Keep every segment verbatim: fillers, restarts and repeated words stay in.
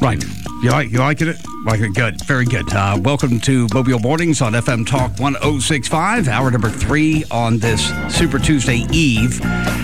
Right. You like you liking it? Like it? Good. Very good. Uh, welcome to Mobile Mornings on F M Talk one oh six point five, hour number three on this Super Tuesday Eve.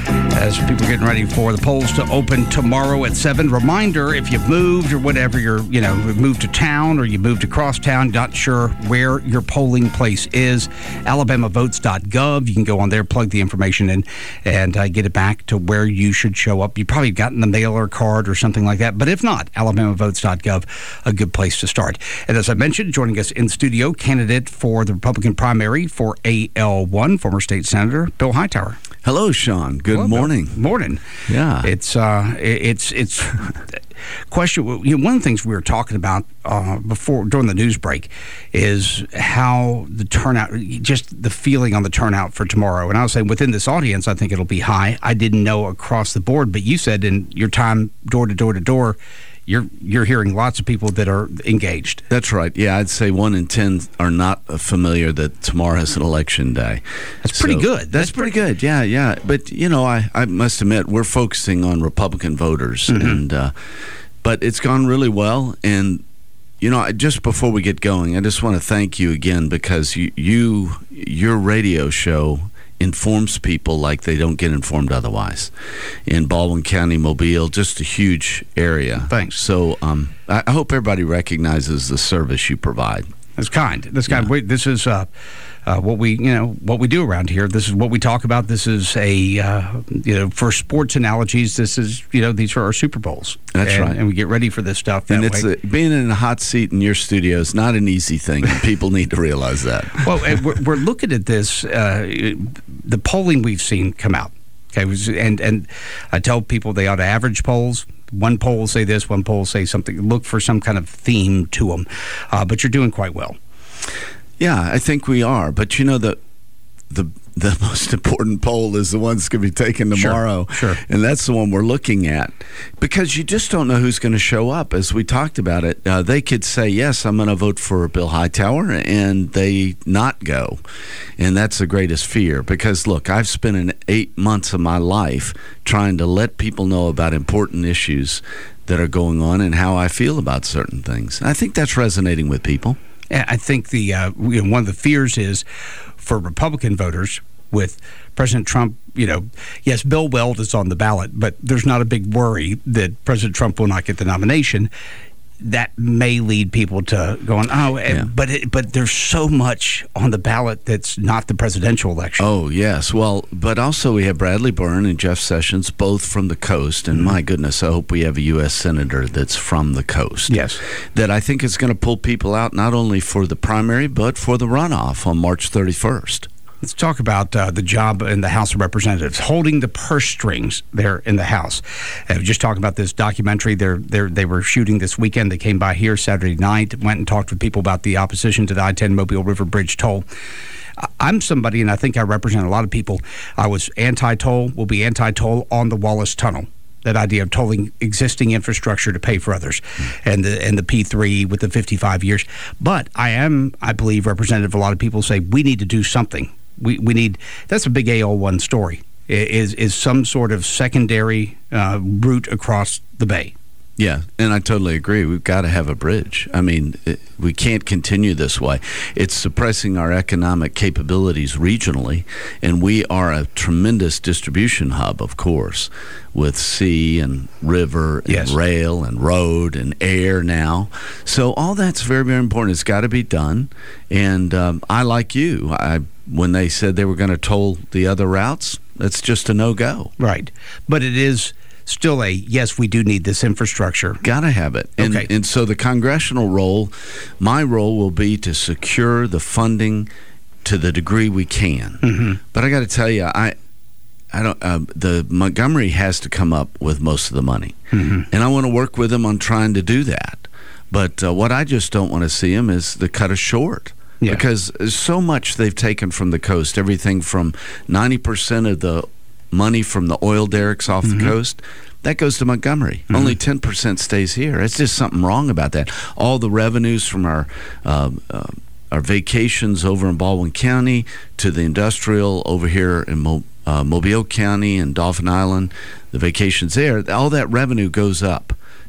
As people are getting ready for the polls to open tomorrow at seven. Reminder, if you've moved or whatever, you're, you know, moved to town or you moved across town, not sure where your polling place is, alabama votes dot gov. You can go on there, plug the information in, and uh, get it back to where you should show up. You've probably gotten the mailer card or something like that, but if not, alabama votes dot gov, a good place to start. And as I mentioned, joining us in studio, candidate for the Republican primary for A L one, former state senator Bill Hightower. Hello, Sean. Good Hello, morning. Bill. Morning. Yeah. It's uh, it's it's question. You know, one of the things we were talking about uh, before during the news break is how the turnout, just the feeling on the turnout for tomorrow. And I was saying within this audience, I think it'll be high. I didn't know across the board, but you said in your time door to door to door, You're you're hearing lots of people that are engaged. That's right. Yeah, I'd say one in ten are not familiar that tomorrow is an election day. That's pretty So, good. That's, That's pretty pretty- good. Yeah, yeah. But you know, I, I must admit we're focusing on Republican voters, Mm-hmm. and uh, but it's gone really well. And you know, I- just before we get going, I just want to thank you again because you, you your radio show informs people like they don't get informed otherwise. In Baldwin County, Mobile, just a huge area. Thanks. So um, I I hope everybody recognizes the service you provide. That's kind. That's kind. Yeah. We, this is uh, uh, what we, you know, what we do around here. This is what we talk about. This is a, uh, you know, for sports analogies. This is, you know, these are our Super Bowls. That's and, right. And we get ready for this stuff that And it's way. a, being in a hot seat in your studio is not an easy thing. And people need to realize that. Well, and we're, we're looking at this, uh, the polling we've seen come out. Okay, was- and and I tell people they ought to average polls. One poll will say this, one poll will say something. Look for some kind of theme to them. Uh, but you're doing quite well. Yeah, I think we are. But you know, the the the most important poll is the one that's going to be taken Sure, tomorrow. sure. And that's the one we're looking at. Because you just don't know who's going to show up. As we talked about it, uh, they could say, yes, I'm going to vote for Bill Hightower, and they not go. And that's the greatest fear. Because, look, I've spent an eight months of my life trying to let people know about important issues that are going on and how I feel about certain things. I think that's resonating with people. And I think the uh, you know, one of the fears is for Republican voters with President Trump, you know, yes, Bill Weld is on the ballot, but there's not a big worry that President Trump will not get the nomination. That may lead people to going, oh, and- Yeah. but it, but there's so much on the ballot that's not the presidential election. Oh, yes. Well, but also we have Bradley Byrne and Jeff Sessions, both from the coast. And my goodness, I hope we have a U S senator that's from the coast. Yes. That I think is going to pull people out not only for the primary, but for the runoff on March thirty-first. Let's talk about uh, the job in the House of Representatives, holding the purse strings there in the House. Uh, we just talking about this documentary they're, they're, they were shooting this weekend. They came by here Saturday night, went and talked with people about the opposition to the I ten Mobile River Bridge toll. I- I'm somebody, and I think I represent a lot of people, I was anti-toll, will be anti-toll on the Wallace Tunnel. That idea of tolling existing infrastructure to pay for others, and the and the P three with the fifty-five years. But I am, I believe, representative of a lot of people say we need to do something. We we need, that's a big A L one story, i- is is some sort of secondary uh, route across the bay. Yeah, and I totally agree. We've got to have a bridge. I mean, it, we can't continue this way. It's suppressing our economic capabilities regionally, and we are a tremendous distribution hub, of course, with sea and river and Yes. rail and road and air now. So all that's very, very important. It's got to be done. And um, I, like you, I when they said they were going to toll the other routes, that's just a no-go. Right. But it is still a, yes, we do need this infrastructure. Got to have it. And, Okay. and so the congressional role, my role will be to secure the funding to the degree we can. Mm-hmm. But I got to tell you, I, I don't. Uh, the Montgomery has to come up with most of the money, Mm-hmm. and I want to work with them on trying to do that. But uh, what I just don't want to see them is to cut us short. Yeah. Because there's so much they've taken from the coast, everything from ninety percent of the money from the oil derricks off Mm-hmm. the coast, that goes to Montgomery. Only ten percent stays here. It's just something wrong about that. All the revenues from our uh, uh, our vacations over in Baldwin County to the industrial over here in Mo- uh, Mobile County and Dauphin Island, the vacations there, all that revenue goes up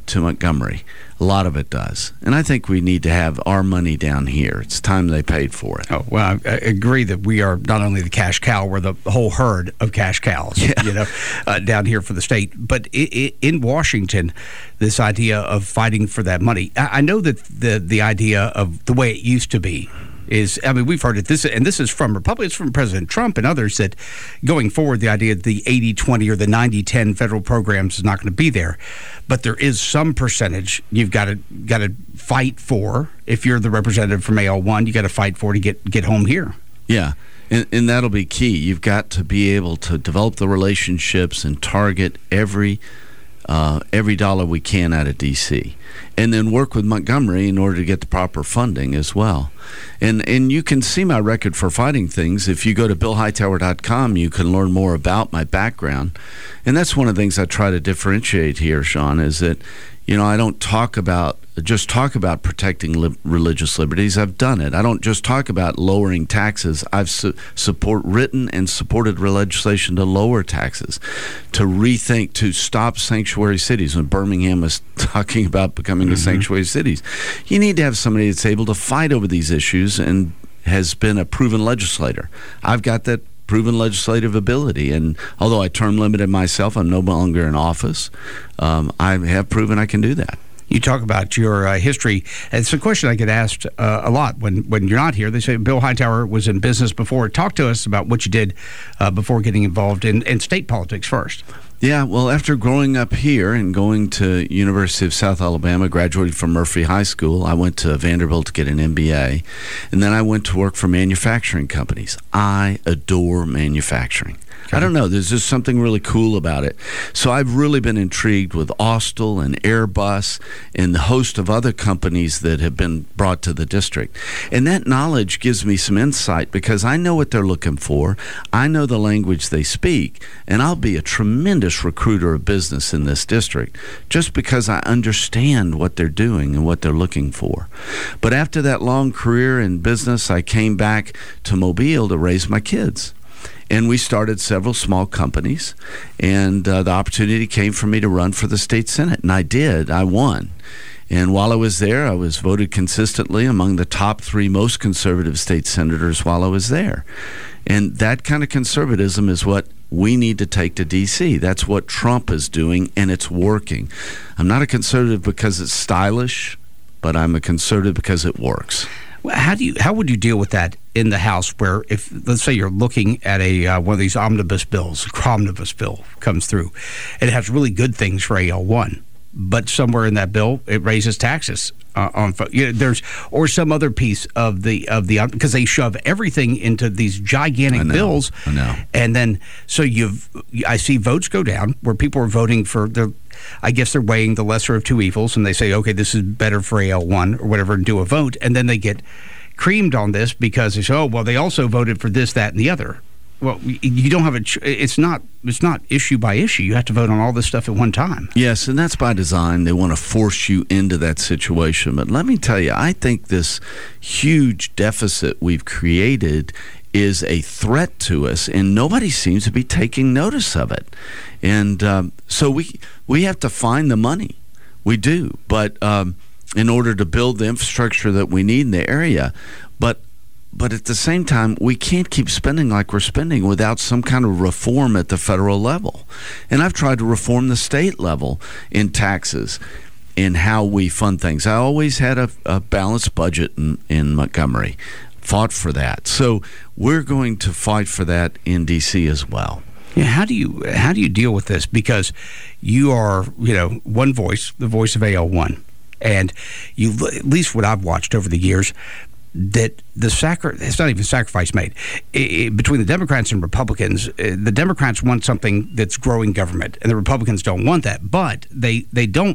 to Montgomery. A lot of it does. And I think we need to have our money down here. It's time they paid for it. Oh, well, I agree that we are not only the cash cow, we're the whole herd of cash cows, yeah. you know, uh, down here for the state. But it, it, in Washington, this idea of fighting for that money, I, I know that the, the idea of the way it used to be is, I mean, we've heard it, this, and this is from Republicans, from President Trump and others, that going forward, the idea that the eighty twenty or the ninety ten federal programs is not going to be there. But there is some percentage you've got to got to fight for. If you're the representative from A L one, you got to fight for to get, get home here. Yeah, and, and that'll be key. You've got to be able to develop the relationships and target every Uh, every dollar we can out of D C, and then work with Montgomery in order to get the proper funding as well. And and you can see my record for fighting things. If you go to bill hightower dot com, you can learn more about my background. And that's one of the things I try to differentiate here, Sean, is that, you know, I don't talk about just talk about protecting li- religious liberties. I've done it. I don't just talk about lowering taxes. I've su- support written and supported legislation to lower taxes, to rethink, to stop sanctuary cities. When Birmingham was talking about becoming mm-hmm. a sanctuary city, you need to have somebody that's able to fight over these issues and has been a proven legislator. I've got that proven legislative ability, and although I term limited myself, I'm no longer in office. Um, I have proven I can do that. You talk about your uh, history. It's a question I get asked uh, a lot when, when you're not here. They say, Bill Hightower was in business before. Talk to us about what you did uh, before getting involved in, in state politics first. Yeah, well, after growing up here and going to University of South Alabama, graduating from Murphy High School, I went to Vanderbilt to get an M B A, and then I went to work for manufacturing companies. I adore manufacturing. Okay. I don't know, there's just something really cool about it. So I've really been intrigued with Austal and Airbus and the host of other companies that have been brought to the district. And that knowledge gives me some insight because I know what they're looking for. I know the language they speak, and I'll be a tremendous recruiter of business in this district just because I understand what they're doing and what they're looking for. But after that long career in business, I came back to Mobile to raise my kids. And we started several small companies, and uh, the opportunity came for me to run for the state senate, and I did. I won. And while I was there, I was voted consistently among the top three most conservative state senators while I was there. And that kind of conservatism is what we need to take to D C. That's what Trump is doing, and it's working. I'm not a conservative because it's stylish, but I'm a conservative because it works. How do you? How would you deal with that in the House where, if, let's say you're looking at a uh, one of these omnibus bills, a omnibus bill comes through, and it has really good things for A L one, but somewhere in that bill, it raises taxes uh, on, you know, there's, or some other piece of the, of the, because they shove everything into these gigantic I know, bills. I know. And then, so you've, I see votes go down where people are voting for the, I guess they're weighing the lesser of two evils, and they say, okay, this is better for A L one or whatever, and do a vote. And then they get creamed on this because they say, oh, well, they also voted for this, that, and the other. Well, you don't have a, it's not, it's not issue by issue. You have to vote on all this stuff at one time. Yes, and that's by design. They want to force you into that situation. But let me tell you, I think this huge deficit we've created is a threat to us, and nobody seems to be taking notice of it. And um, so we we have to find the money. We do, but um, in order to build the infrastructure that we need in the area. But but at the same time, we can't keep spending like we're spending without some kind of reform at the federal level. And I've tried to reform the state level in taxes, in how we fund things. I always had a, a balanced budget in, in Montgomery. Fought for that. So we're going to fight for that in D C as well. Yeah, how do you how do you deal with this? Because you are, you know, one voice, the voice of A L one, and you, at least what I've watched over the years, that the sacri- it's not even sacrifice made it, it, between the Democrats and Republicans. Uh, the Democrats want something that's growing government, and the Republicans don't want that. But they they don't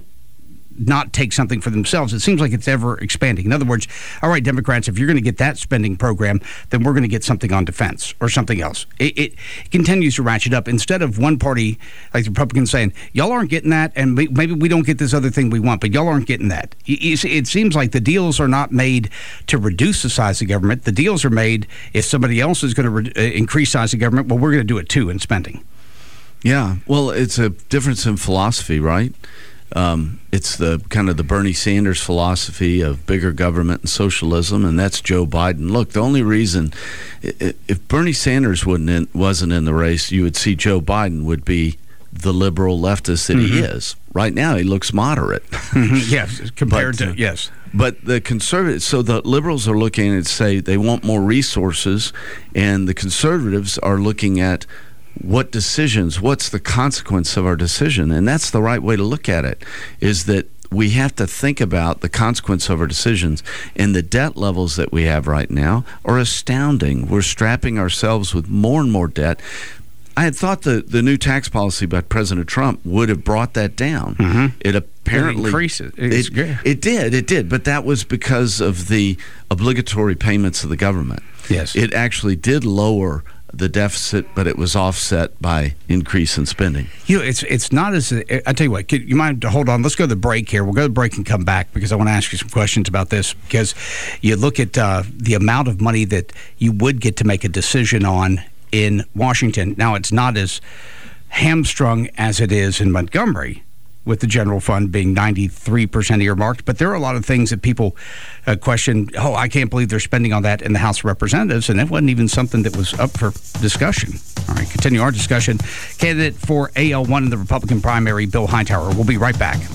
not take something for themselves. It seems like it's ever expanding. In other words, all right, Democrats, if you're going to get that spending program, then we're going to get something on defense or something else. It, it continues to ratchet up. Instead of one party, like the Republicans, saying, y'all aren't getting that, and maybe we don't get this other thing we want, but y'all aren't getting that. It seems like the deals are not made to reduce the size of government. The deals are made if somebody else is going to re- increase size of government, well, we're going to do it too in spending. Yeah, well, it's a difference in philosophy, right? Um, it's the kind of the Bernie Sanders philosophy of bigger government and socialism, and that's Joe Biden. Look, the only reason, if Bernie Sanders wouldn't in, wasn't in the race, you would see Joe Biden would be the liberal leftist that mm-hmm. he is. Right now, he looks moderate. Mm-hmm. Yes, compared but, to, yes. But the conservatives, so the liberals are looking at, say, they want more resources, and the conservatives are looking at what decisions, what's the consequence of our decision? And that's the right way to look at it, is that we have to think about the consequence of our decisions. And the debt levels that we have right now are astounding. We're strapping ourselves with more and more debt. I had thought the, the new tax policy by President Trump would have brought that down. Mm-hmm. It apparently... It increases. It, it, it did, it did. But that was because of the obligatory payments of the government. Yes. It actually did lower the deficit, but it was offset by increase in spending. You know, it's it's not as I tell you what. Could, you mind to hold on? Let's go to the break here. We'll go to the break and come back because I want to ask you some questions about this. Because you look at uh, the amount of money that you would get to make a decision on in Washington. Now, it's not as hamstrung as it is in Montgomery, with the general fund being ninety-three percent earmarked. But there are a lot of things that people uh, question, oh, I can't believe they're spending on that in the House of Representatives, and it wasn't even something that was up for discussion. All right, continue our discussion. Candidate for A L one in the Republican primary, Bill Hightower. We'll be right back.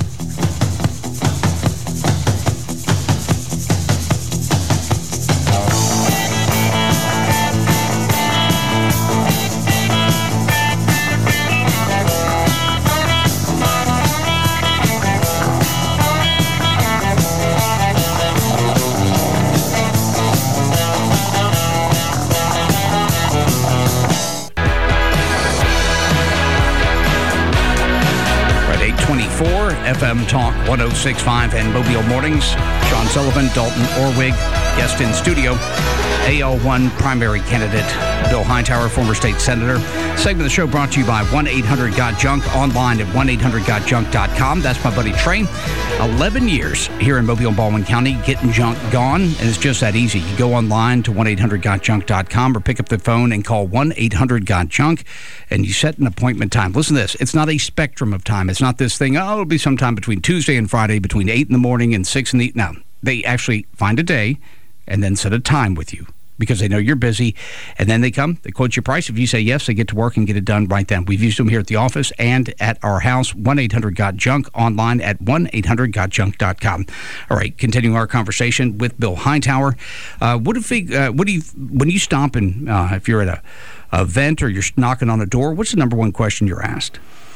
F M Talk one oh six point five and Mobile Mornings. Sean Sullivan, Dalton Orwig, guest in studio. A L one primary candidate Bill Hightower, former state senator. Segment of the show brought to you by one eight hundred got junk, online at one eight hundred got junk dot com. That's my buddy Trey. eleven years here in Mobile and Baldwin County, getting junk gone, and it's just that easy. You go online to one eight hundred got junk dot com or pick up the phone and call one eight hundred got junk, and you set an appointment time. Listen to this. It's not a spectrum of time. It's not this thing, oh, it'll be sometime between Tuesday and Friday, between eight in the morning and six in the... No, they actually find a day and then set a time with you because they know you're busy. And then they come, they quote your price. If you say yes, they get to work and get it done right then. We've used them here at the office and at our house. one eight hundred got junk, online at one eight hundred got junk dot com. All right, continuing our conversation with Bill Hightower. Uh, what if we, uh, what do you, when you stop and uh, if you're at a, a event or you're knocking on a door, what's the number one question you're asked?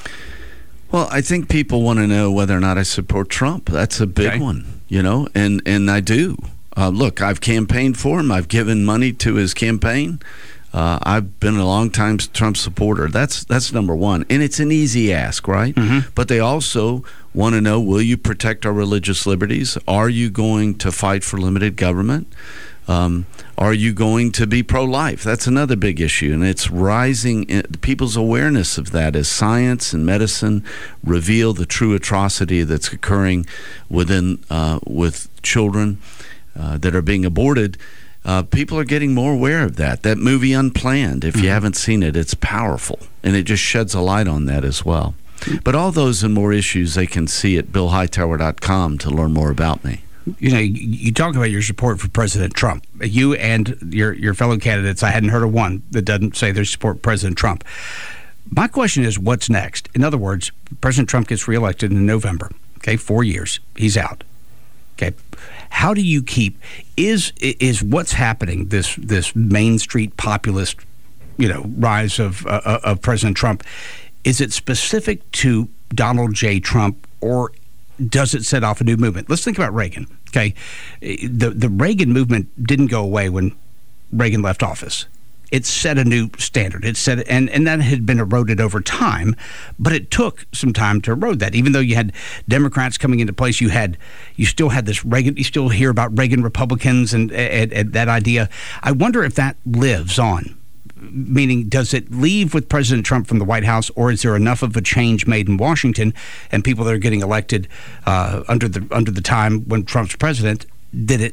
Well, I think people want to know whether or not I support Trump. That's a big okay. one, you know, and, and I do. Uh, look, I've campaigned for him. I've given money to his campaign. Uh, I've been a long-time Trump supporter. That's that's number one. And it's an easy ask, right? Mm-hmm. But they also want to know, will you protect our religious liberties? Are you going to fight for limited government? Um, are you going to be pro-life? That's another big issue, and it's rising. In, people's awareness of that as science and medicine reveal the true atrocity that's occurring within uh, with children uh, that are being aborted. Uh, people are getting more aware of that. That movie Unplanned, if you haven't seen it, it's powerful, and it just sheds a light on that as well. But all those and more issues they can see at bill hightower dot com to learn more about me. You know, you talk about your support for President Trump. You and your your fellow candidates, I hadn't heard of one that doesn't say they support President Trump. My question is, what's next? In other words, President Trump gets reelected in November. Okay, four years. He's out. Okay. How do you keep, is is what's happening, this this Main Street populist, you know, rise of uh, of President Trump, is it specific to Donald J. Trump, or does it set off a new movement? Let's think about Reagan, okay? The the Reagan movement didn't go away when Reagan left office. It set a new standard. It set, and, and that had been eroded over time, but it took some time to erode that. Even though you had Democrats coming into place, you had you still had this Reagan, you still hear about Reagan Republicans and, and, and that idea. I wonder if that lives on. Meaning, does it leave with President Trump from the White House, or is there enough of a change made in Washington and people that are getting elected uh, under the under the time when Trump's president, did it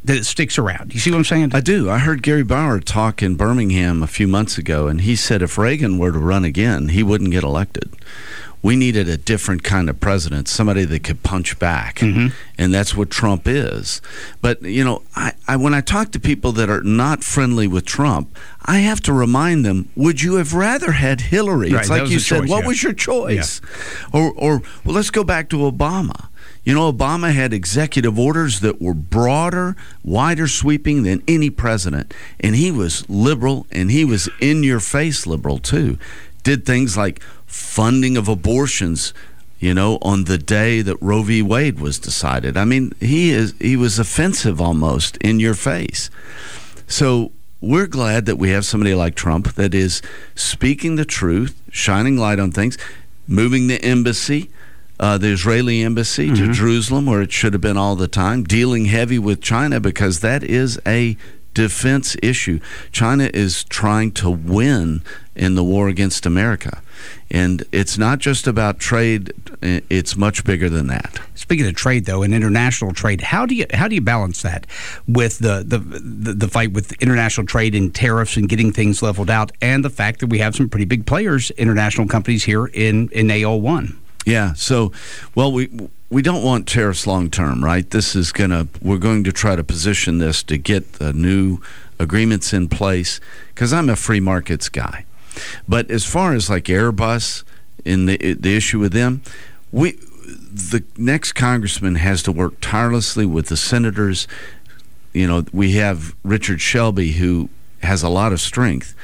that it sticks around. You see what I'm saying? I do. I heard Gary Bauer talk in Birmingham a few months ago, and he said if Reagan were to run again, he wouldn't get elected. We needed a different kind of president, somebody that could punch back, mm-hmm. and that's what Trump is. But, you know, I, I, when I talk to people that are not friendly with Trump, I have to remind them, would you have rather had Hillary? Right, it's like you said, choice, what yeah. was your choice? Yeah. Or, or, well, let's go back to Obama. You know, Obama had executive orders that were broader, wider sweeping than any president, and he was liberal, and he was in-your-face liberal, too. Did things like funding of abortions, you know, on the day that Roe v. Wade was decided. I mean, he is he was offensive almost in your face. So we're glad that we have somebody like Trump that is speaking the truth, shining light on things, moving the embassy, uh, the Israeli embassy mm-hmm. to Jerusalem where it should have been all the time, dealing heavy with China because that is a defense issue. China is trying to win in the war against America. And it's not just about trade, it's much bigger than that. Speaking of trade, though, and international trade, how do you how do you balance that with the the, the, the fight with international trade and tariffs and getting things leveled out, and the fact that we have some pretty big players, international companies here in, in A O one? Yeah, so, well, we we don't want tariffs long term, right? This is going to, we're going to try to position this to get the new agreements in place, because I'm a free markets guy. But as far as like Airbus and the the issue with them, we the next congressman has to work tirelessly with the senators. You know, we have Richard Shelby, who has a lot of strength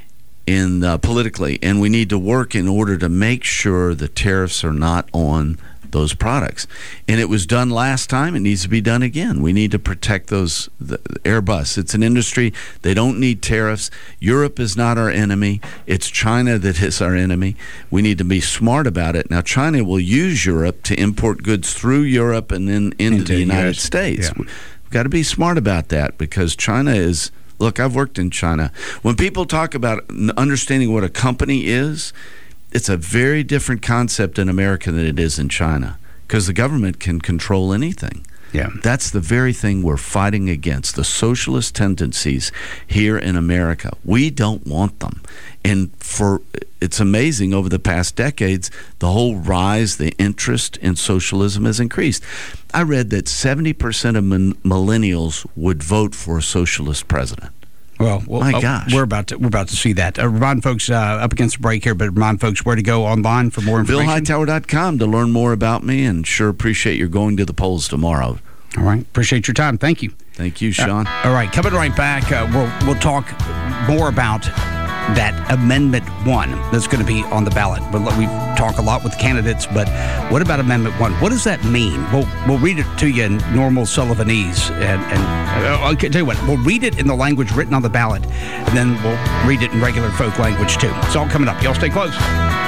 in uh, politically, and we need to work in order to make sure the tariffs are not on those products. And it was done last time. It needs to be done again. We need to protect those, the, the Airbus. It's an industry. They don't need tariffs. Europe is not our enemy. It's China that is our enemy. We need to be smart about it. Now, China will use Europe to import goods through Europe and then into, into the United U S States. Yeah. We've got to be smart about that because China is, look, I've worked in China. When people talk about understanding what a company is, it's a very different concept in America than it is in China because the government can control anything. Yeah. That's the very thing we're fighting against, the socialist tendencies here in America. We don't want them. And for it's amazing over the past decades, the whole rise, the interest in socialism has increased. I read that seventy percent of min- millennials would vote for a socialist president. Well, well my uh, gosh, we're about to we're about to see that. Uh, remind folks uh, up against the break here, but remind folks where to go online for more information. Bill Hightower dot com to learn more about me, and sure appreciate your going to the polls tomorrow. All right, appreciate your time. Thank you. Thank you, Sean. Uh, all right, coming right back, uh, we'll we'll talk more about that Amendment One that's going to be on the ballot. But we talk a lot with candidates, but what about Amendment One? What does that mean? We'll we'll read it to you in normal Sullivanese, and and uh, I'll tell you what, we'll read it in the language written on the ballot, and then we'll read it in regular folk language too. It's all coming up. Y'all stay close.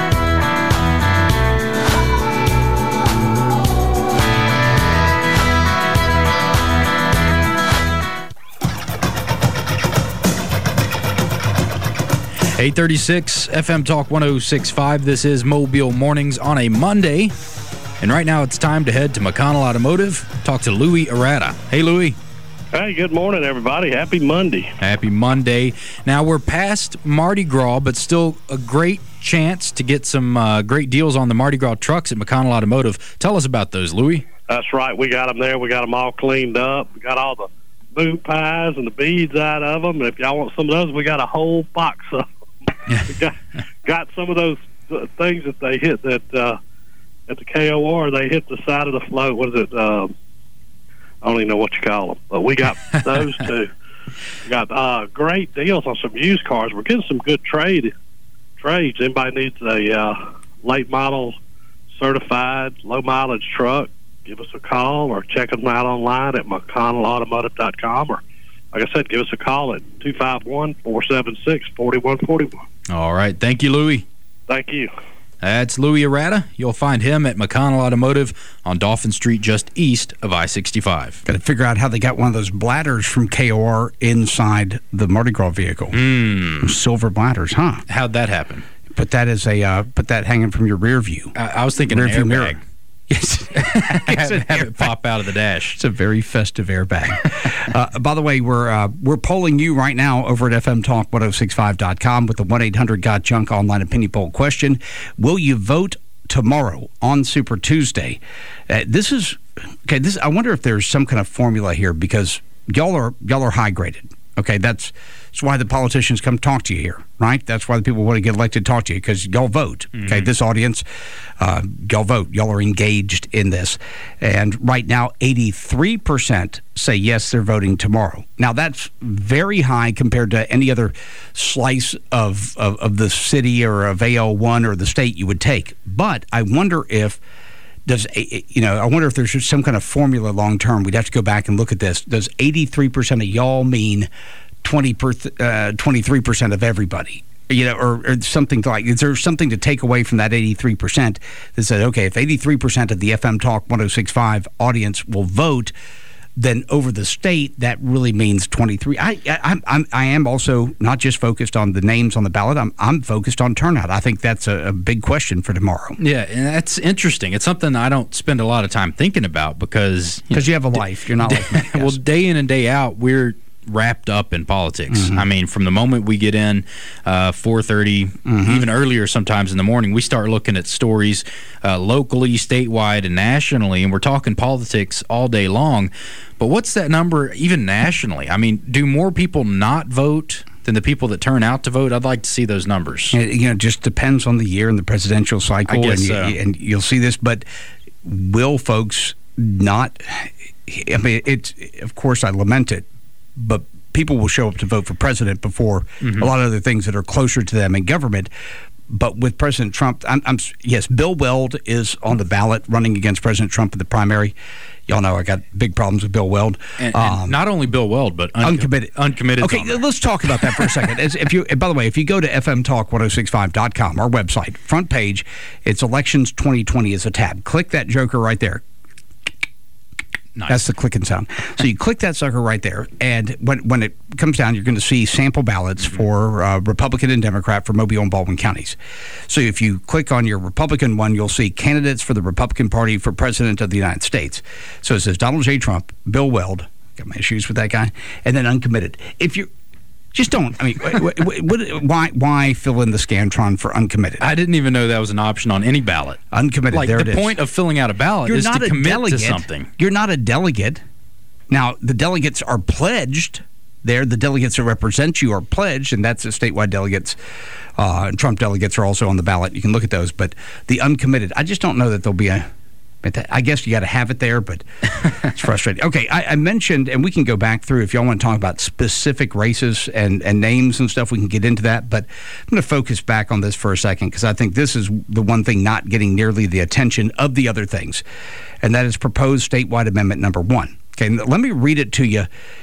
eight thirty-six F M Talk one oh six point five. This is Mobile Mornings on a Monday. And right now it's time to head to McConnell Automotive, talk to Louis Arata. Hey, Louis. Hey, good morning, everybody. Happy Monday. Happy Monday. Now, we're past Mardi Gras, but still a great chance to get some uh, great deals on the Mardi Gras trucks at McConnell Automotive. Tell us about those, Louis. That's right. We got them there. We got them all cleaned up. We got all the boot pies and the beads out of them. And if y'all want some of those, we got a whole box of them. We got, got some of those uh, things that they hit that uh, at the K O R, they hit the side of the float. What is it? Um, I don't even know what you call them, but we got those too. We got uh, great deals on some used cars. We're getting some good trade trades. Anybody needs a uh, late model certified low mileage truck, give us a call or check us out online at McConnell Automotive dot com, or like I said, give us a call at two five one, four seven six, four one four one. All right. Thank you, Louis. Thank you. That's Louis Arata. You'll find him at McConnell Automotive on Dolphin Street just east of I sixty-five. Got to figure out how they got one of those bladders from K O R inside the Mardi Gras vehicle. Mm. Silver bladders, huh? How'd that happen? Put that as a uh, put that hanging from your rear view. I, I was thinking rear an view airbag. mirror. Yes. have, have it pop out of the dash. It's a very festive airbag. uh, by the way, we're uh, we're polling you right now over at F M Talk ten sixty-five dot com with the one eight hundred got junk online opinion poll question. Will you vote tomorrow on Super Tuesday? Uh, this is okay. This I wonder if there's some kind of formula here because y'all are y'all are high graded. Okay, that's, that's why the politicians come talk to you here, right? That's why the people want to get elected talk to you, because y'all vote. Mm-hmm. Okay, this audience, uh, y'all vote. Y'all are engaged in this. And right now, eighty-three percent say yes, they're voting tomorrow. Now, that's very high compared to any other slice of, of, of the city or of A L one or the state you would take. But I wonder if Does you know? I wonder if there's just some kind of formula long term. We'd have to go back and look at this. Does eighty-three percent of y'all mean twenty per, uh, twenty-three percent of everybody? You know, or, or something like? Is there something to take away from that eighty-three percent that said, okay, if eighty-three percent of the F M Talk ten sixty-five audience will vote, then over the state, that really means twenty-three. I, I, I'm, I am also not just focused on the names on the ballot. I'm, I'm focused on turnout. I think that's a, a big question for tomorrow. Yeah, and that's interesting. It's something I don't spend a lot of time thinking about because because you, you have a life. You're not like me. Yes. Well, day in and day out, we're wrapped up in politics. Mm-hmm. I mean, from the moment we get in, uh, four thirty, mm-hmm. even earlier sometimes in the morning, we start looking at stories uh, locally, statewide, and nationally, and we're talking politics all day long. But what's that number even nationally? I mean, do more people not vote than the people that turn out to vote? I'd like to see those numbers. It, you know, it just depends on the year and the presidential cycle. I guess and, so. you, and you'll see this, but will folks not? I mean, it's, of course, I lament it, but people will show up to vote for president before mm-hmm. a lot of other things that are closer to them in government. But with President Trump, I'm, I'm yes, Bill Weld is on the ballot running against President Trump in the primary. Y'all know I got big problems with Bill Weld. And, and um, not only Bill Weld, but un- uncommitted. Uncommitted. Okay, let's talk about that for a second. As if you, by the way, if you go to F M Talk ten sixty-five dot com, our website, front page, it's Elections twenty twenty is a tab. Click that joker right there. Nice. That's the clicking sound. So you click that sucker right there, and when when it comes down, you're going to see sample ballots mm-hmm. for uh, Republican and Democrat for Mobile and Baldwin counties. So if you click on your Republican one, you'll see candidates for the Republican Party for President of the United States. So it says Donald J. Trump, Bill Weld, got my issues with that guy, and then uncommitted. If you Just don't. I mean, what, what, why why fill in the Scantron for uncommitted? I didn't even know that was an option on any ballot. Uncommitted, like, there the it is. point of filling out a ballot You're is not to a commit delegate. to something. You're not a delegate. Now, the delegates are pledged there. The delegates that represent you are pledged, and that's the statewide delegates. Uh, and Trump delegates are also on the ballot. You can look at those. But the uncommitted, I just don't know that there'll be a... I guess you got to have it there, but it's frustrating. Okay, I, I mentioned, and we can go back through if y'all want to talk about specific races and, and names and stuff, we can get into that. But I'm going to focus back on this for a second because I think this is the one thing not getting nearly the attention of the other things, and that is proposed statewide amendment number one. Okay, let me read it to you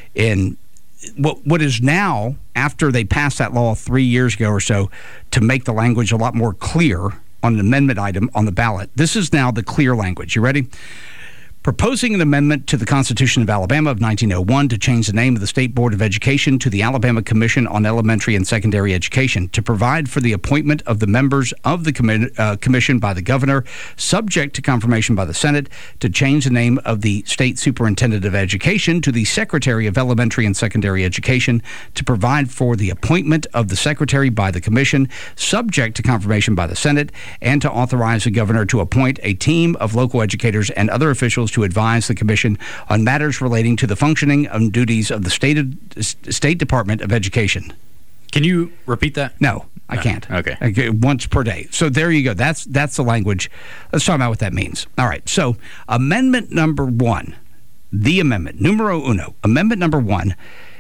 in what what is now, after they passed that law three years ago or so, to make the language a lot more clear on an amendment item on the ballot. This is now the clear language. You ready? Proposing an amendment to the Constitution of Alabama of nineteen oh one to change the name of the State Board of Education to the Alabama Commission on Elementary and Secondary Education, to provide for the appointment of the members of the commi- uh, commission by the governor, subject to confirmation by the Senate, to change the name of the State Superintendent of Education to the Secretary of Elementary and Secondary Education, to provide for the appointment of the Secretary by the commission, subject to confirmation by the Senate, and to authorize the governor to appoint a team of local educators and other officials to advise the commission on matters relating to the functioning and duties of the State of, State Department of Education. Can you repeat that? No, I no. can't. Okay. okay. Once per day. So there you go. That's that's the language. Let's talk about what that means. All right. So amendment number one, the amendment, numero uno, amendment number one,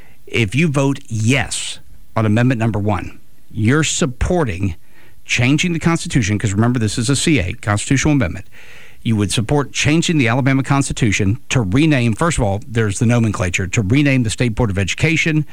if you vote yes on amendment number one, you're supporting changing the Constitution, because remember, this is a C A, constitutional amendment. You would support changing the Alabama Constitution to rename, first of all, there's the nomenclature, to rename the State Board of Education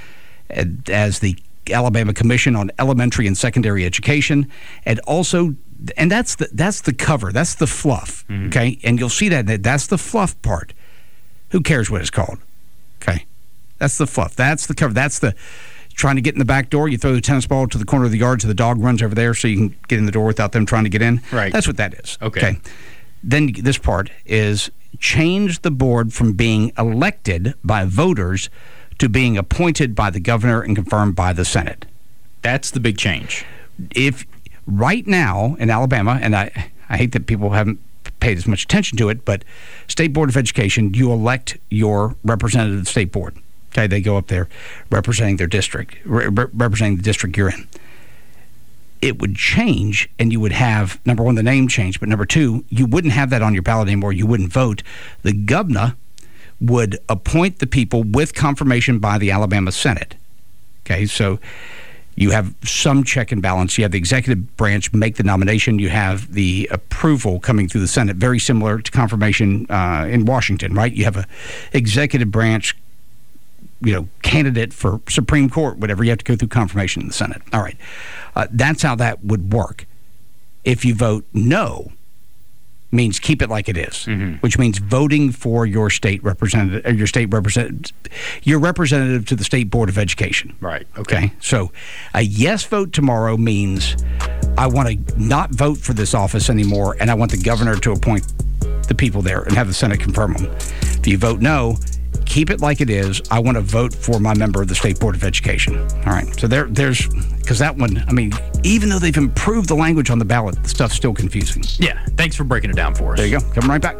as the Alabama Commission on Elementary and Secondary Education, and also, and that's the that's the cover, that's the fluff, mm-hmm. okay? And you'll see that, that's the fluff part. Who cares what it's called, okay? That's the fluff, that's the cover, that's the trying to get in the back door, you throw the tennis ball to the corner of the yard so the dog runs over there so you can get in the door without them trying to get in. Right. That's what that is. Okay. okay? then this part is change the board from being elected by voters to being appointed by the governor and confirmed by the Senate. That's the big change. If right now in Alabama, and I, I hate that people haven't paid as much attention to it, but State Board of Education, you elect your representative of the state board. Okay, they go up there representing their district, re- representing the district you're in. It would change, and you would have, number one, the name change, but number two, you wouldn't have that on your ballot anymore. You wouldn't vote. The governor would appoint the people with confirmation by the Alabama Senate. Okay, so you have some check and balance. You have the executive branch make the nomination. You have the approval coming through the Senate, very similar to confirmation uh, in Washington, right? You have a executive branch, you know, candidate for Supreme Court, whatever. You have to go through confirmation in the Senate. All right. Uh, that's how that would work. If you vote no, means keep it like it is, mm-hmm. which means voting for your state representative, or your state representative, your representative to the State Board of Education. Right. Okay. okay? So a yes vote tomorrow means I want to not vote for this office anymore, and I want the governor to appoint the people there and have the Senate confirm them. If you vote no, keep it like it is. I want to vote for my member of the State Board of Education. All right. So there, there's, because that one, I mean, even though they've improved the language on the ballot, the stuff's still confusing. Yeah. Thanks for breaking it down for us. There you go. Coming right back.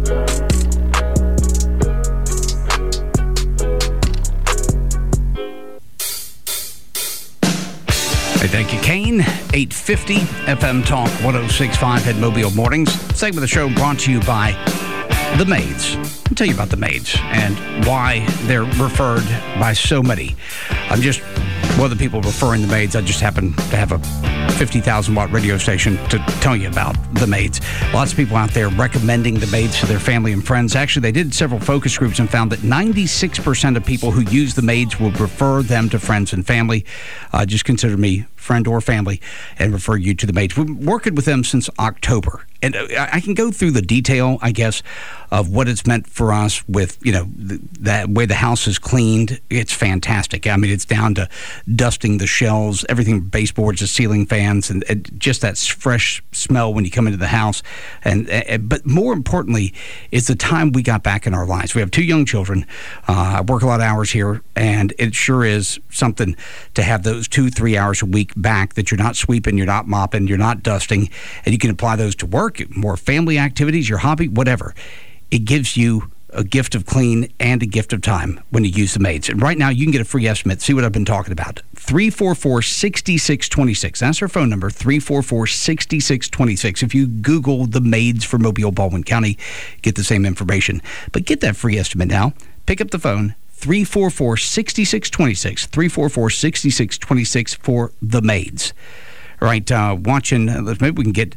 Hey, thank you, Kane. eight fifty F M Talk one oh six point five at Mobile Mornings. Segment of the show brought to you by The Maids. I'll tell you about the Maids and why they're referred by so many. I'm just one of the people referring the Maids. I just happen to have a fifty thousand watt radio station to tell you about the Maids. Lots of people out there recommending the Maids to their family and friends. Actually, they did several focus groups and found that ninety-six percent of people who use the Maids will refer them to friends and family. Uh, just consider me friend or family and refer you to the Maids. We've been working with them since October. And I can go through the detail, I guess, of what it's meant for us with, you know, the, that way the house is cleaned. It's fantastic. I mean, it's down to dusting the shelves, everything, baseboards to ceiling fans, and, and just that fresh smell when you come into the house. And, and But more importantly, it's the time we got back in our lives. We have two young children. Uh, I work a lot of hours here, and it sure is something to have those two, three hours a week back that you're not sweeping, you're not mopping, you're not dusting, and you can apply those to work, more family activities, your hobby, whatever. It gives you a gift of clean and a gift of time when you use the Maids. And right now, you can get a free estimate. See what I've been talking about. three four four, six six two six. That's our phone number, three four four, six six two six. If you Google the Maids for Mobile, Baldwin County, get the same information. But get that free estimate now. Pick up the phone, three four four, six six two six, three four four, six six two six for the Maids. All right, uh, watching, uh, maybe we can get...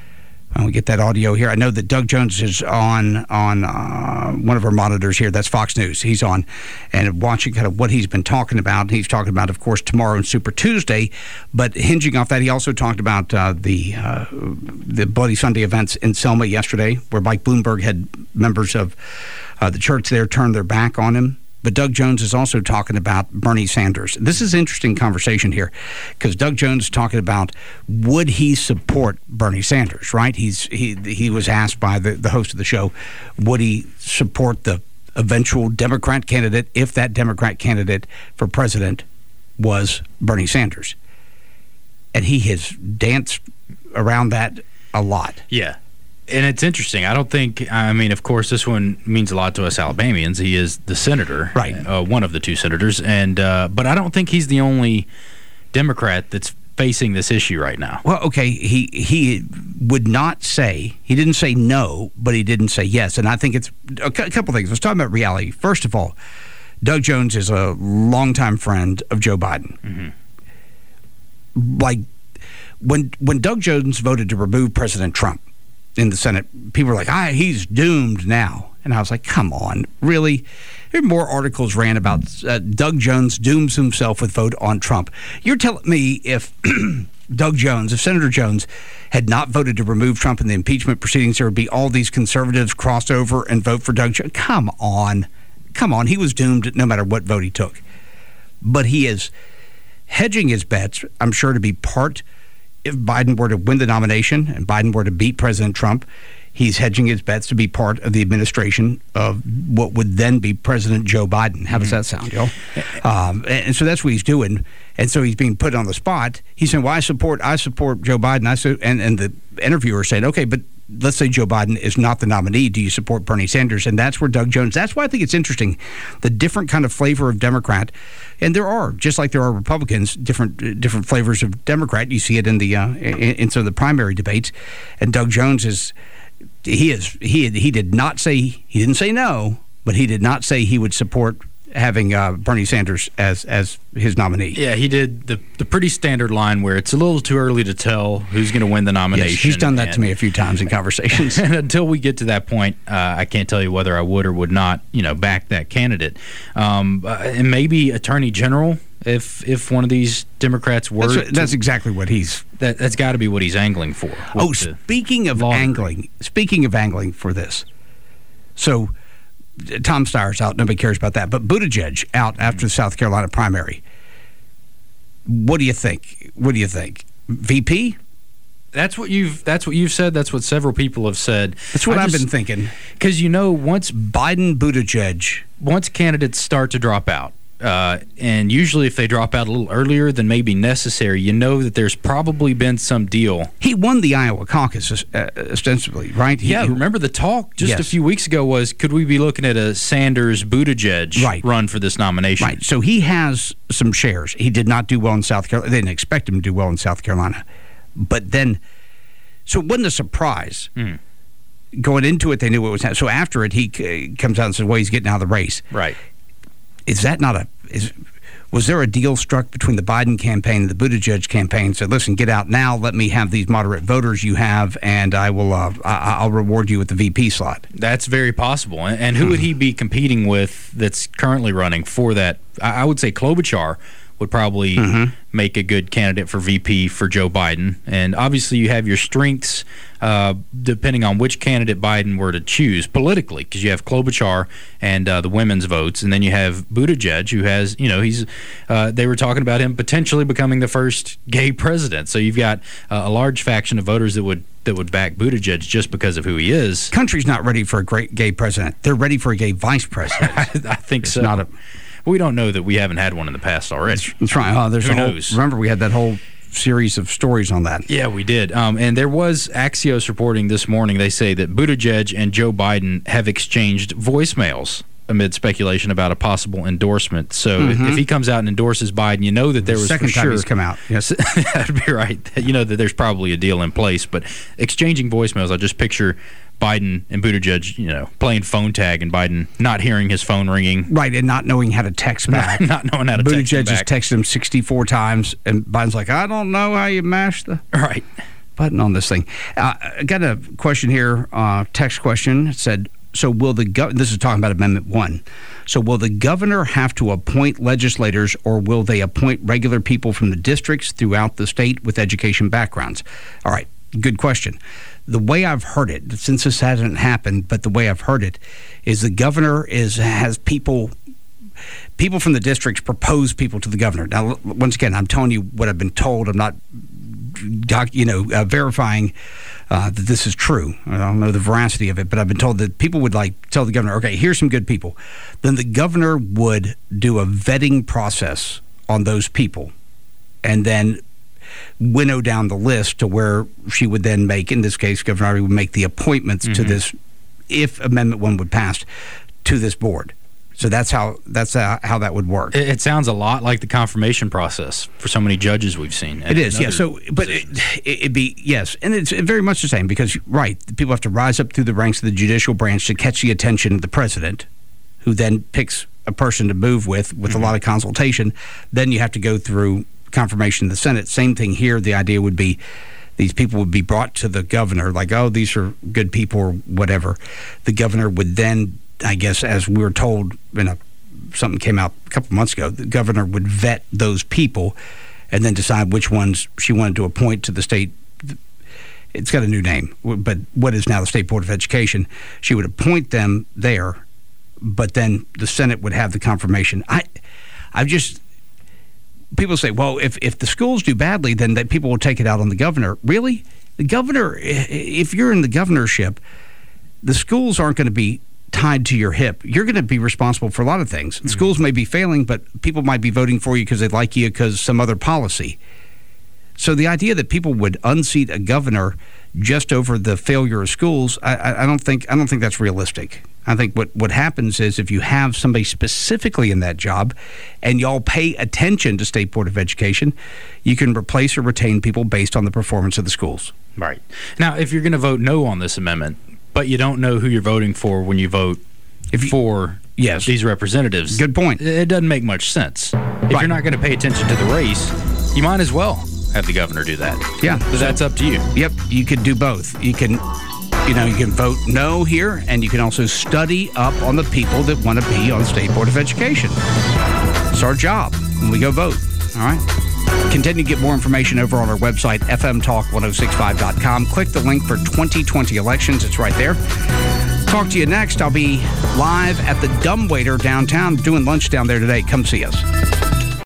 Uh, we get that audio here. I know that Doug Jones is on on uh, one of our monitors here. That's Fox News. He's on and watching kind of what he's been talking about. He's talking about, of course, tomorrow and Super Tuesday. But hinging off that, he also talked about uh, the uh, the Bloody Sunday events in Selma yesterday, where Mike Bloomberg had members of uh, the church there turn their back on him. But Doug Jones is also talking about Bernie Sanders. This is an interesting conversation here because Doug Jones is talking about would he support Bernie Sanders, right? He's he he was asked by the, the host of the show, would he support the eventual Democrat candidate if that Democrat candidate for president was Bernie Sanders? And he has danced around that a lot. Yeah. And it's interesting. I don't think, I mean, of course, this one means a lot to us Alabamians. He is the senator, right? Uh, one of the two senators. and uh, But I don't think he's the only Democrat that's facing this issue right now. Well, okay, he he would not say, he didn't say no, but he didn't say yes. And I think it's a couple things. Let's talk about reality. First of all, Doug Jones is a longtime friend of Joe Biden. Mm-hmm. Like, when when Doug Jones voted to remove President Trump in the Senate, people were like, ah, he's doomed now. And I was like, come on, really? There are more articles ran about uh, Doug Jones dooms himself with vote on Trump. You're telling me if Doug Jones, if Senator Jones had not voted to remove Trump in the impeachment proceedings, there would be all these conservatives cross over and vote for Doug Jones? Come on. Come on. He was doomed no matter what vote he took. But he is hedging his bets, I'm sure, to be part, if Biden were to win the nomination and Biden were to beat President Trump, He's hedging his bets to be part of the administration of what would then be President Joe Biden. How does that sound, Joe? Um, and, and so that's what he's doing. And so he's being put on the spot. He's saying, well, I support I support Joe Biden. I su-, and, and the interviewer said, okay, but let's say Joe Biden is not the nominee. Do you support Bernie Sanders? And that's where Doug Jones, that's why I think it's interesting, the different kind of flavor of Democrat. And there are, just like there are Republicans, different different flavors of Democrat. You see it in the uh, in, in some of the primary debates. And Doug Jones is, he is he he did not say, he didn't say no, but he did not say he would support having uh, Bernie Sanders as as his nominee. Yeah, he did the the pretty standard line where it's a little too early to tell who's going to win the nomination. Yes, he's done that and, to me a few times in conversations. And until we get to that point, uh, I can't tell you whether I would or would not, you know, back that candidate. Um, uh, and maybe Attorney General, if if one of these Democrats were. That's, to, that's exactly what he's. That that's got to be what he's angling for. Oh, speaking of angling, degree. speaking of angling for this, so. Tom Steyer's out. Nobody cares about that. But Buttigieg out after the South Carolina primary. What do you think? What do you think? V P? That's what you've. That's what you've said. That's what several people have said. That's what I I've just, been thinking. Because you know, once Biden, Buttigieg, once candidates start to drop out, uh, and usually if they drop out a little earlier than maybe necessary, you know that there's probably been some deal. He won the Iowa caucus uh, ostensibly, right? He, yeah, he, remember the talk just yes. a few weeks ago was, could we be looking at a Sanders-Buttigieg right. run for this nomination? Right, so he has some shares. He did not do well in South Carolina. They didn't expect him to do well in South Carolina. But then, so it wasn't a surprise. Mm. Going into it, they knew what was happening. So after it, he uh, comes out and says, well, he's getting out of the race. Right. Is that not a is was there a deal struck between the Biden campaign and the Buttigieg campaign? Said, listen, get out now. Let me have these moderate voters you have, and I will. Uh, I, I'll reward you with the V P slot. That's very possible. And, and who would he be competing with that's currently running for that? I, I would say Klobuchar would probably mm-hmm. make a good candidate for V P for Joe Biden. And obviously you have your strengths uh, depending on which candidate Biden were to choose politically, because you have Klobuchar and uh, the women's votes, and then you have Buttigieg, who has, you know, he's uh, they were talking about him potentially becoming the first gay president. So you've got uh, a large faction of voters that would that would back Buttigieg just because of who he is. Country's not ready for a great gay president. They're ready for a gay vice president. I, I think it's so. Not a, we don't know that we haven't had one in the past already. That's right. Oh, there's Who a whole, knows? Remember, we had that whole series of stories on that. Yeah, we did. Um, and there was Axios reporting this morning. They say that Buttigieg and Joe Biden have exchanged voicemails amid speculation about a possible endorsement. So mm-hmm. if, if he comes out and endorses Biden, you know that there was second for time sure, he's come out. Yes, that'd be right. You know that there's probably a deal in place. But exchanging voicemails, I just picture Biden and Buttigieg, you know, playing phone tag, and Biden not hearing his phone ringing. Right, and not knowing how to text back. Not, not knowing how to Buttigieg text him back. just texted him sixty-four times, and Biden's like, I don't know how you mash the right button on this thing. Uh, I got a question here, uh, text question. It said, so will the gov- this is talking about Amendment one. So will the governor have to appoint legislators, or will they appoint regular people from the districts throughout the state with education backgrounds? All right, good question. The way I've heard it, since this hasn't happened, but the way I've heard it is the governor is has people people from the districts propose people to the governor. Now, once again, I'm telling you what I've been told. I'm not, doc, you know, uh, verifying uh, that this is true. I don't know the veracity of it, but I've been told that people would like tell the governor, okay, here's some good people. Then the governor would do a vetting process on those people, and then winnow down the list to where she would then make, in this case, Governor Ivey would make the appointments mm-hmm. to this, if Amendment one would pass, to this board. So that's how that's how, how that would work. It, it sounds a lot like the confirmation process for so many judges we've seen. It is, yeah. So, but it, it'd be, yes, and it's very much the same because, right, people have to rise up through the ranks of the judicial branch to catch the attention of the president, who then picks a person to move with, with mm-hmm. a lot of consultation. Then you have to go through confirmation in the Senate. Same thing here. The idea would be these people would be brought to the governor, like, oh, these are good people or whatever. The governor would then, I guess, as we were told in a something came out a couple months ago, the governor would vet those people and then decide which ones she wanted to appoint to the state. It's got a new name, but what is now the State Board of Education. She would appoint them there, but then the Senate would have the confirmation. I, I've just... People say, well, if, if the schools do badly, then that people will take it out on the governor. Really? The governor, if you're in the governorship, the schools aren't going to be tied to your hip. You're going to be responsible for a lot of things. Mm-hmm. Schools may be failing, but people might be voting for you because they like you because some other policy. So the idea that people would unseat a governor just over the failure of schools, I, I don't think I don't think that's realistic. I think what, what happens is if you have somebody specifically in that job and y'all pay attention to State Board of Education, you can replace or retain people based on the performance of the schools. Right. Now, if you're going to vote no on this amendment, but you don't know who you're voting for when you vote if you, for yes. these representatives. Good point. It doesn't make much sense. If right. you're not going to pay attention to the race, you might as well have the governor do that. Yeah. But that's up to you. Yep. You could do both. You can... You know, you can vote no here, and you can also study up on the people that want to be on State Board of Education. It's our job when we go vote, all right? Continue to get more information over on our website, f m talk ten sixty-five dot com. Click the link for twenty twenty elections. It's right there. Talk to you next. I'll be live at the Dumbwaiter downtown doing lunch down there today. Come see us.